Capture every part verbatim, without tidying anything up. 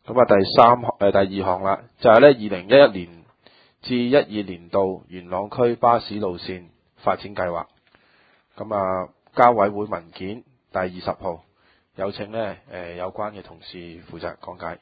咁啊，第三誒、呃、第二項啦，就係咧二零一一年至一二年度元朗區巴士路線發展計劃。咁啊，交委會文件第二十號，有請呢誒、呃、有關嘅同事負責講解。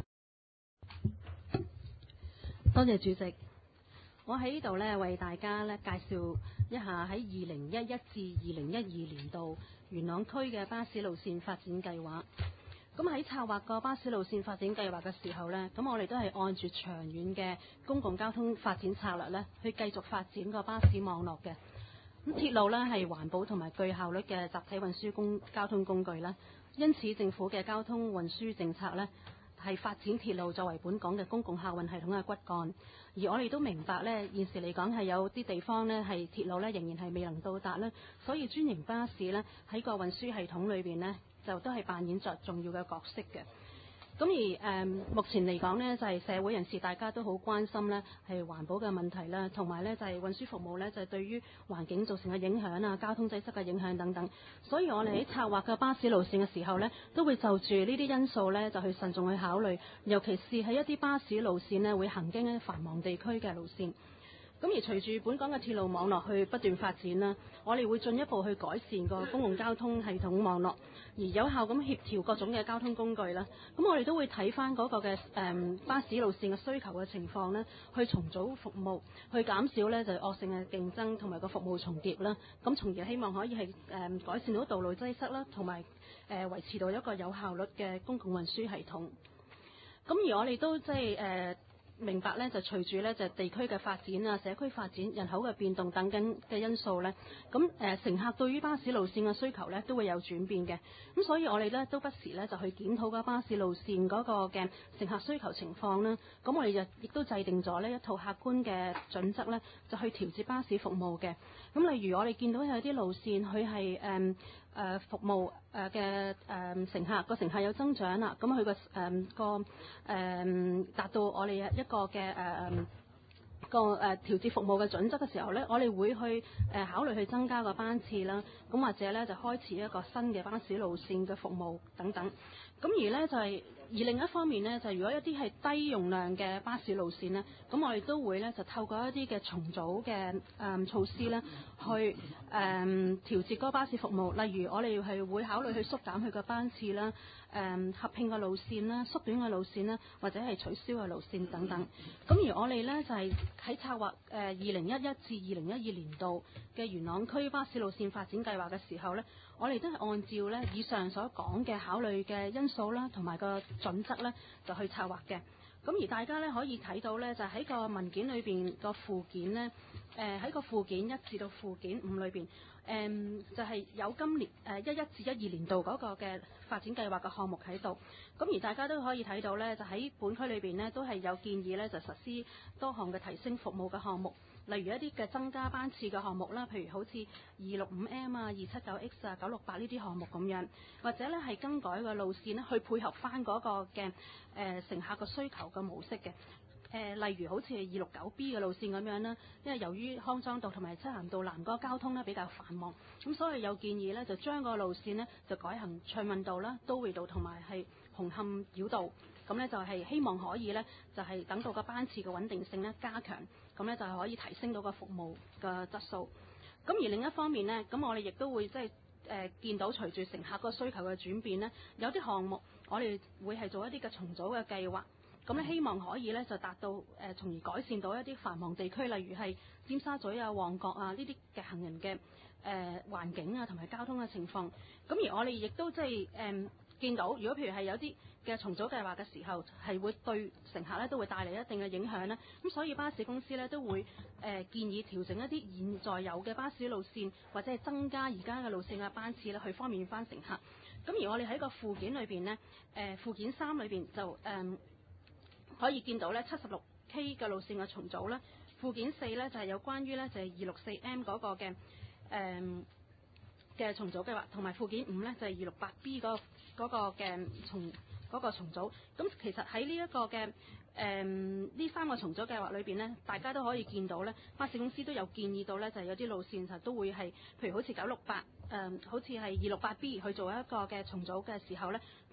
多謝主席，我喺呢度呢為大家呢介紹一下喺二零一一至二零一二年度元朗區嘅巴士路線發展計劃。咁喺策劃個巴士路線發展計劃嘅時候呢，咁我哋都係按住長遠嘅公共交通發展策略呢去繼續發展個巴士網絡嘅。咁鐵路呢係環保同埋具效率嘅集體運輸公交通工具啦，因此政府嘅交通運輸政策呢係發展鐵路作為本港嘅公共客運系統嘅骨幹。而我哋都明白呢，現時嚟講係有啲地方呢係鐵路呢仍然係未能到達呢，所以專營巴士呢喺個運輸系統裏邊呢就都係扮演着重要嘅角色嘅。咁而誒、呃、目前嚟講呢，就係、是、社會人士大家都好關心呢係環保嘅問題啦，同埋呢就係、是、運輸服務呢就係、是、對於環境造成嘅影響啊、交通擠塞嘅影響等等。所以我哋喺策劃嘅巴士路線嘅時候呢，都會就住呢啲因素呢就去慎重去考慮，尤其是喺一啲巴士路線呢會行經一啲繁忙地區嘅路線。咁而隨住本港嘅鐵路網絡去不斷發展啦，我哋會進一步去改善個公共交通系統網絡，而有效咁協調各種嘅交通工具啦。咁我哋都會睇翻嗰個嘅誒、嗯、巴士路線嘅需求嘅情況呢，去重組服務，去減少呢就係、惡性嘅競爭同埋個服務重疊啦。咁從而希望可以係誒、嗯、改善到道路擠塞啦，同埋誒維持到一個有效率嘅公共運輸系統。咁而我哋都即係誒。呃明白咧，就隨住咧就地區嘅發展啊、社區發展、人口嘅變動等緊嘅因素咧，咁誒、呃、乘客對於巴士路線嘅需求咧都會有轉變嘅。咁所以我哋咧都不時咧就去檢討個巴士路線嗰個嘅乘客需求情況啦。咁我哋就亦都制定咗呢一套客觀嘅準則咧，就去調節巴士服務嘅。咁例如我哋見到有啲路線佢係誒誒服務誒嘅誒乘客個乘客有增長啦，咁佢個誒個誒達到我哋一個嘅誒、呃、個誒、呃、調節服務嘅準則嘅時候咧，我哋會去誒、呃、考慮去增加個班次啦，咁或者咧就開始一個新嘅巴士路線嘅服務等等。咁而咧就係、是、而另一方面咧，就如果一啲係低容量嘅巴士路線咧，咁我哋都會咧就透過一啲嘅重組嘅誒、呃、措施咧，去誒、呃、調節嗰個巴士服務。例如我哋係會考慮去縮減佢嘅班次啦，誒、呃、合併嘅路線啦，縮短嘅路線啦，或者係取消嘅路線等等。咁而我哋咧就係、是、喺策劃誒二零一一至二零一二年度嘅元朗區巴士路線發展計劃嘅時候咧，我哋都係按照咧以上所講嘅考慮嘅因素啦，同埋個準則咧，就去策劃嘅。咁而大家咧可以睇到咧，就喺個文件裏邊個附件咧，誒、呃、喺個附件一至到附件五裏邊，誒、呃、就係、是、有今年誒一一至一二年度嗰個嘅發展計劃嘅項目喺度。咁而大家都可以睇到咧，就喺本區裏邊咧，都係有建議咧，就實施多項嘅提升服務嘅項目。例如一啲嘅增加班次嘅項目啦，譬如好似二六五 M 啊、二七九 X 啊、九六八呢啲項目咁樣，或者咧係更改個路線咧，去配合翻嗰個嘅誒、呃、乘客嘅需求嘅模式嘅。誒、呃、例如好似係二六九 B 嘅路線咁樣啦，因為由於康莊道同埋漆咸道南嗰個交通咧比較繁忙，咁所以有建議咧就將個路線咧就改行暢運道啦、都會道同埋係紅磡繞道。咁咧就係希望可以咧，就係等到個班次嘅穩定性咧加強，咁咧就係可以提升到個服務嘅質素。咁而另一方面咧，咁我哋亦都會即係誒見到隨住乘客個需求嘅轉變咧，有啲項目我哋會係做一啲嘅重組嘅計劃。咁咧希望可以咧就達到誒，從而改善到一啲繁忙地區，例如係尖沙咀啊、旺角啊呢啲嘅行人嘅誒環境啊同埋交通嘅情況。咁而我哋亦都即係誒見到，如果譬如係有啲嘅重組計劃嘅時候，係會對乘客咧都會帶嚟一定嘅影響咧。咁所以巴士公司咧都會誒、呃、建議調整一啲現在有嘅巴士路線，或者係增加而家嘅路線嘅班次咧，去方便翻乘客。咁而我哋喺個附件裏邊呢，誒、呃、附件三裏邊就誒、呃、可以見到咧七十六 K 嘅路線嘅重組咧。附件四咧就係、是、有關於咧就係二六四 M 嗰個嘅誒嘅重組計劃，同埋附件五咧就係二六八 B 嗰嗰個嘅重嗰個重組。咁其實喺呢一個嘅誒呢三個重組計劃裏邊呢，大家都可以見到咧，巴士公司都有建議到咧，就係、是、有啲路線就都會係，譬如好似九六八誒，好似係二六八 B 去做一個嘅重組嘅時候咧，都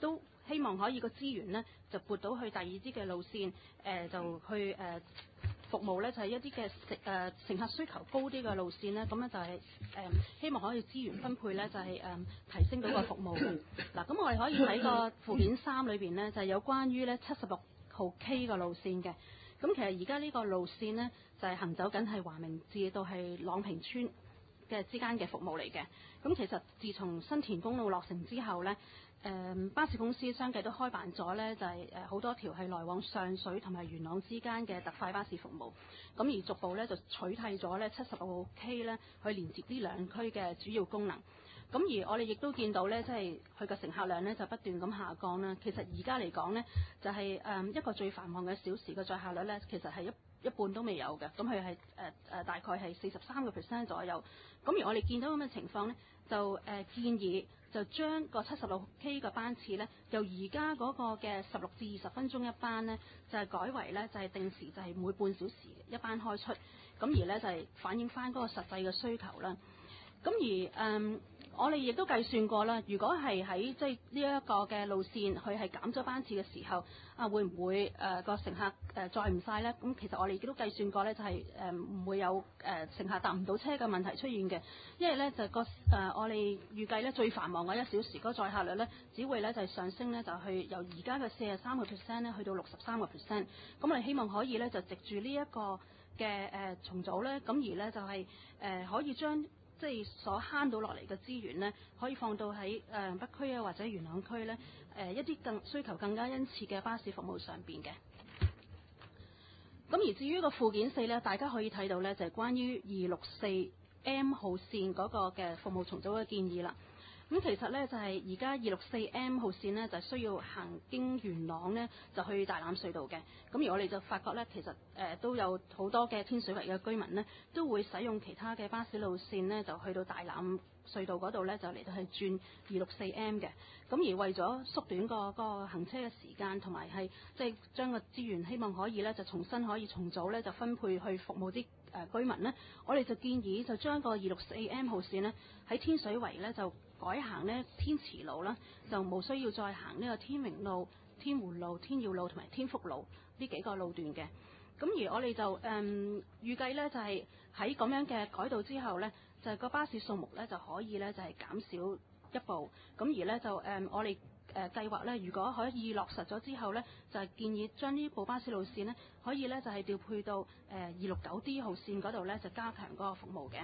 希望可以個資源呢就撥到去第二啲嘅路線，誒、呃、就去誒、呃、服務呢就係、是、一啲嘅乘誒乘客需求高啲嘅路線呢，咁咧就係、是、誒、呃、希望可以資源分配呢就係、是、誒、呃、提升到個服務嘅。嗱，咁我哋可以睇個附件三裏邊呢，就係、是、有關於呢七十六號 K 嘅路線嘅。咁其實而家呢個路線呢，就係、是、行走緊係華明至到係朗屏村嘅之間嘅服務嚟嘅。咁其實自從新田公路落成之後呢，誒、呃、巴士公司相繼都開辦咗呢，就係誒好多條係來往上水同埋元朗之間嘅特快巴士服務。咁而逐步呢，就取替咗呢七十六號 K 呢去連接呢兩區嘅主要功能。咁而我哋亦都見到呢，即係佢嘅乘客量呢就不斷咁下降啦。其實而家嚟講呢，就係、是、誒一個最繁忙嘅小時嘅載客率呢，其實係一一半都未有嘅。咁佢係誒誒大概係四十三個 percent 左右。咁而我哋見到咁嘅情況呢，就誒、呃、建議就將個七十六 K 嘅班次呢，由而家嗰個嘅十六至二十分鐘一班呢，就係、是、改為呢，就係、是、定時就係每半小時一班開出。咁而呢，就係、是、反映翻嗰個實際嘅需求啦。咁而誒。嗯我哋亦都計算過啦，如果係喺即係呢一個嘅路線，佢係減咗班次嘅時候，啊會唔會誒個、呃、乘客誒、呃、載唔晒呢？咁其實我哋亦都計算過呢，就係誒唔會有誒、呃、乘客搭唔到車嘅問題出現嘅，因為呢，就個誒、呃、我哋預計呢，最繁忙嘅一小時嗰載客率呢，只會呢就係、是、上升呢，就去由而家嘅四十三個 percent 呢去到六十三個 percent。咁我哋希望可以呢，就藉住呢一個嘅誒、呃、重組呢，咁而呢，就係、是、誒、呃、可以將即係所慳到落嚟嘅資源呢，可以放到喺誒、呃、北區啊或者元朗區呢，誒、呃、一啲更需求更加殷切嘅巴士服務上邊嘅。咁而至於個附件四呢，大家可以睇到呢，就係、是、關於二六四 M 號線嗰個嘅服務重組嘅建議啦。咁其實呢，就係而家二六四 M 號線呢，就需要行經元朗呢，就去大欖隧道嘅。咁而我哋就發覺呢，其實誒、呃、都有好多嘅天水圍嘅居民呢，都會使用其他嘅巴士路線呢，就去到大欖隧道嗰度呢，就嚟到係轉二六四 M 嘅。咁而為咗縮短個個行車嘅時間，同埋係即係將個資源希望可以呢，就重新可以重組呢，就分配去服務啲誒、呃、居民呢，我哋就建議就將個二六四 M 號線呢，喺天水圍呢，就改行呢天慈路啦，就冇需要再行呢個天榮路、天湖路、天耀路同埋天福路呢幾個路段嘅。咁而我哋就誒、嗯、預計呢，就係喺咁樣嘅改道之後呢，就係、是、個巴士數目呢就可以呢，就係、是、減少一部。咁而呢，就誒、嗯、我哋誒、呃、計劃呢，如果可以落實咗之後呢，就係、是、建議將呢部巴士路線呢，可以呢，就係、是、調配到誒二六九 D 號線嗰度呢，就加強嗰個服務嘅。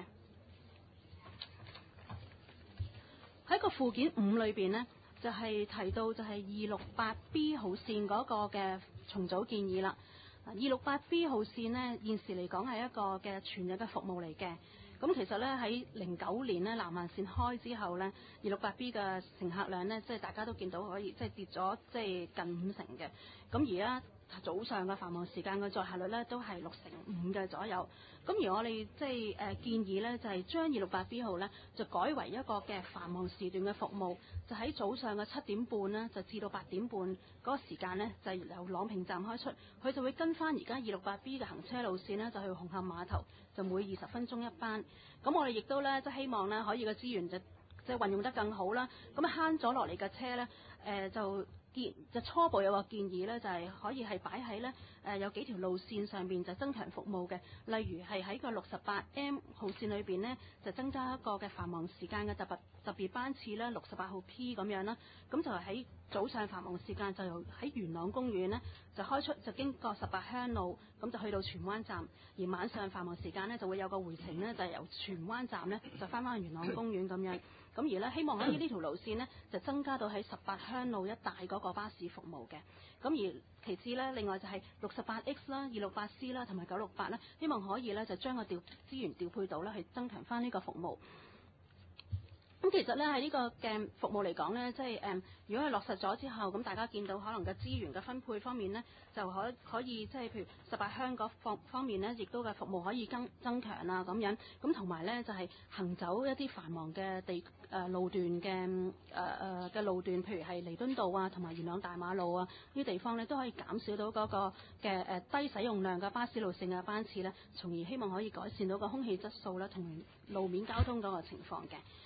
喺個附件五裏邊呢，就係、是、提到就係二六八 B 號線嗰個嘅重組建議啦。二六八 B 號線呢，現時嚟講係一個嘅全日嘅服務嚟嘅。咁其實呢，喺零九年呢，南環線開之後呢，二六八 B 嘅乘客量呢，即係大家都見到可以即係跌咗即係近五成嘅。咁而家早上嘅繁忙時間嘅載客率呢，都係六成五嘅左右。咁而我哋即係誒建議呢，就係、是、將二六八 B 號呢，就改為一個嘅繁忙時段嘅服務，就喺早上嘅七點半呢，就至到八點半嗰個時間呢，就由朗屏站開出，佢就會跟翻而家二六八 B 嘅行車路線呢，就去紅磡碼頭，就每二十分鐘一班。咁我哋亦都呢，即係希望呢，可以個資源就即係運用得更好啦。咁慳咗落嚟嘅車呢，誒、呃、就。建就初步有個建議咧，就係、是、可以係擺喺咧誒有幾條路線上邊就增強服務嘅，例如係喺個六十八 M 號線裏邊呢，就增加一個嘅繁忙時間嘅特別特別班次咧，六十八號 P 咁樣啦。咁就係喺早上繁忙時間就由喺元朗公園呢，就開出，就經過十八鄉路，咁就去到荃灣站。而晚上繁忙時間呢，就會有個回程呢，就由荃灣站呢，就翻返去元朗公園咁樣。咁而呢，希望可以呢條路線呢，就增加到喺十八鄉路一帶嗰個巴士服務嘅。咁而其次呢，另外就係六十八 X 啦、二六八 C 啦同埋九六八呢，希望可以呢，就將個調資源調配到呢，去增強翻呢個服務。咁其實咧喺呢個嘅服務嚟講呢，即係誒、嗯，如果係落實咗之後，咁大家見到可能嘅資源嘅分配方面呢，就可可以即係譬如十八鄉嗰方方面呢，亦都嘅服務可以增增強啊咁樣。咁同埋呢，就係、是、行走一啲繁忙嘅地誒、呃、路段嘅誒誒嘅路段，譬如係彌敦道啊，同埋元朗大馬路啊呢啲地方呢，都可以減少到嗰個嘅誒低使用量嘅巴士路線嘅班次呢，從而希望可以改善到個空氣質素啦，同路面交通嗰個情況嘅。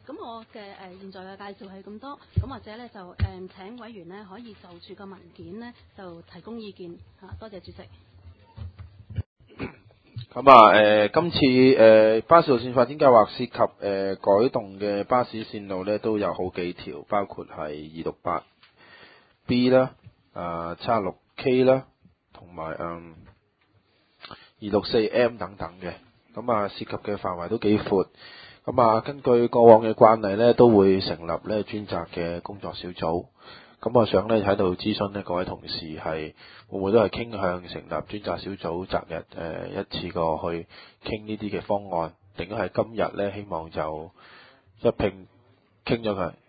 咁我嘅誒、呃、現在嘅介紹係咁多，咁或者咧就誒、呃、請委員咧可以就住個文件咧就提供意見嚇、啊，多謝主席。 咁啊誒，今次誒、呃、巴士路線發展計劃涉及誒、呃、改動嘅巴士線路咧都有好幾條，包括係二六八 B 啦、啊七六 K 啦，同埋嗯二六四 M 等等嘅。咁啊，涉及嘅範圍都幾闊。咁啊，根據過往嘅慣例咧，都會成立咧專責嘅工作小組。咁我想咧喺度諮詢呢各位同事係會唔會都係傾向成立專責小組，擇日誒、呃、一次過去傾呢啲嘅方案，定係今日咧希望就一併傾咗佢？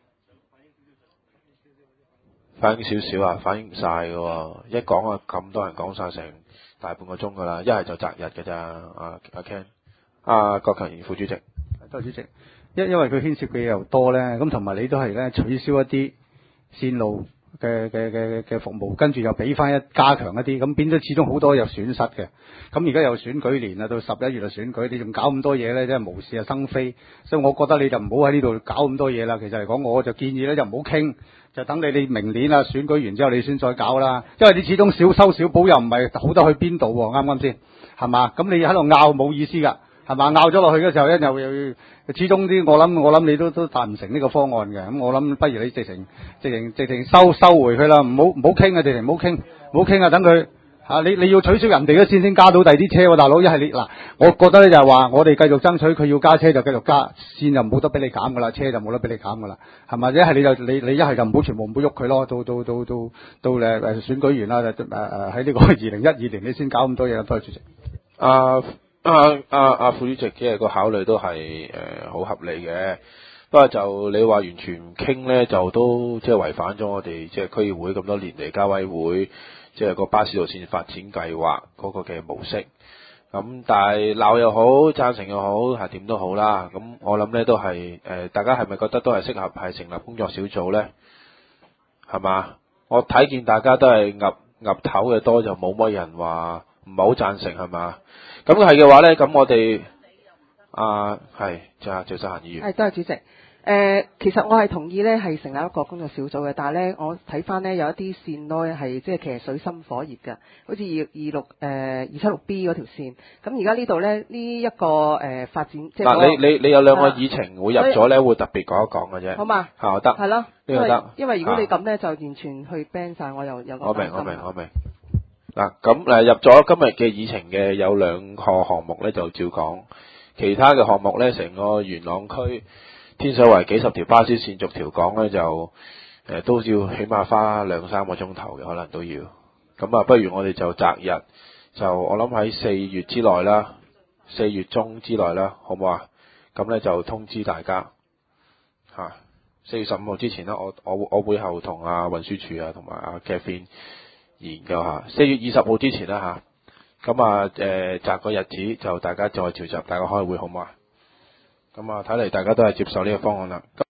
反映少少啊，反映唔晒嘅喎，一講啊咁多人講晒成大半個鐘㗎啦，一係就擇日嘅咋，阿阿 Ken，阿郭強賢副主席， 多謝主席，因因為佢牽涉嘅嘢又多咧，咁同埋你都係咧取消一啲線路嘅嘅嘅嘅服務，跟住又俾翻一加強一啲，咁變咗始終好多有損失嘅。咁而家又選舉年啦，到十一月就選舉，你仲搞咁多嘢咧，真係無事啊生非。所以我覺得你就唔好喺呢度搞咁多嘢啦。其實嚟講，我就建議咧就唔好傾，就等你你明年啊選舉完之後你先再搞啦。因為你始終小修小補又唔係好得去邊度喎，啱唔啱先？係嘛？咁你喺度拗冇意思㗎。係嘛？拗咗落去嘅時候咧，又又始終啲我諗我諗你都都達唔成呢個方案嘅。咁我諗不如你直情直情直情收收回佢啦，唔好唔好傾啊！直情唔好傾，唔好傾啊！等佢嚇你你要取消人哋嘅線先加到第二啲車喎，大佬。一係你嗱，我覺得咧就係話我哋繼續爭取佢要加車就繼續加，線就冇得俾你減噶啦，車就冇得俾你減噶啦，係咪？一係你就你你一係就唔好全部唔好喐佢咯，到到到到到誒誒選舉完啦，誒誒喺呢個二零一二年你先搞咁多嘢啦，多謝主席。 啊。啊啊啊！副主席嘅個考慮都係誒好合理嘅，不過就你話完全唔傾咧，就都即係違反咗我哋即係區議會咁多年嚟交委會即係個巴士路線發展計劃嗰個嘅模式。咁但係鬧又好，贊成又好，係點都好啦。咁我諗咧都係誒、呃，大家係咪覺得都係適合係成立工作小組咧？係嘛？我睇見大家都係岌岌頭嘅多，就冇乜人話唔係好贊成係嘛？咁係嘅話咧，咁我哋啊係就係趙世嫻議員。 係，多謝主席。誒、呃，其實我係同意咧，係成立一個工作小組嘅，但係咧，我睇翻咧有一啲線咧係即係其實水深火熱嘅，好似二二六誒二七六 B 嗰條線。咁而家呢度咧呢一個誒、呃、發展即係嗱、那個，你你你有兩個議程會入咗咧，會特別講一講嘅啫。好嘛？係得。係咯。呢個得。 因為如果你咁咧、啊，就完全去 ban 晒，我又有個擔心。 我明我明我明。嗱，咁誒入咗今日嘅議程嘅有兩個項目咧，就照講。其他嘅項目咧，成個元朗區天水圍幾十條巴士線逐條講咧，就誒、呃、都要起碼花兩三個鐘頭嘅，可能都要。咁啊，不如我哋就擇日，就我諗喺四月之內啦，四月中之內啦，好唔好啊？咁咧就通知大家嚇，四月十五號之前啦，我我我會後同阿運輸署啊同埋阿 Kevin 研究下，四月二十號之前啦吓，咁啊誒擇個日子就大家再召集大家開會好唔好啊？咁啊睇嚟大家都係接受呢個方案啦。